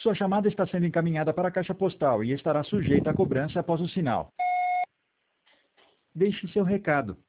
Sua chamada está sendo encaminhada para a caixa postal e estará sujeita a cobrança após o sinal. Deixe seu recado.